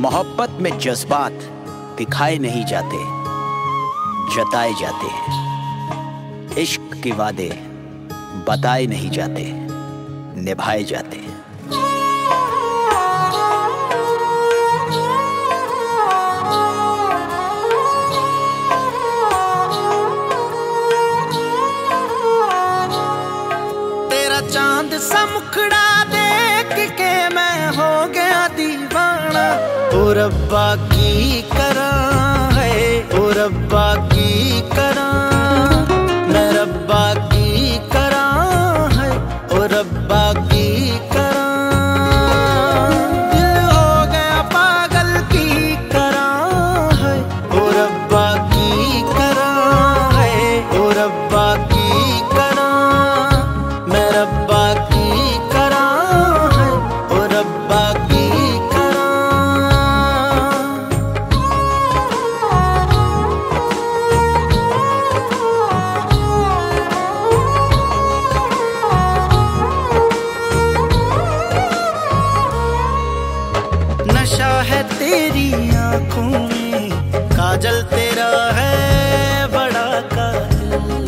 मोहब्बत में जज्बात दिखाए नहीं जाते, जताए जाते हैं। इश्क के वादे बताए नहीं जाते, निभाए जाते हैं। तेरा चांद सा मुखड़ा देख के मैं हो गया दीवाना। ओ रब्बा की करां है, ओ रब्बा की करां, मैं रब्बा की करां है, ओ रब्बा की करां। दिल हो गया पागल की करां है, ओ रब्बा की करां है, ओ रब्बा की करां, मैं रब्बा की करां है, ओ रब्बा की नशा है तेरी आंखों में, काजल तेरा है बड़ा कातिल।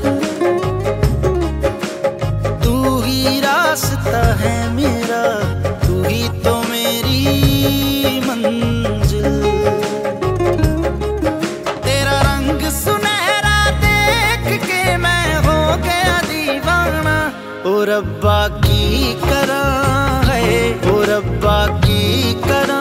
तू ही रास्ता है मेरा, तू ही तो मेरी मंजिल। तेरा रंग सुनहरा देख के मैं हो गया दीवाना। ओ रब्बा की करां है, ओ रब्बा की करां,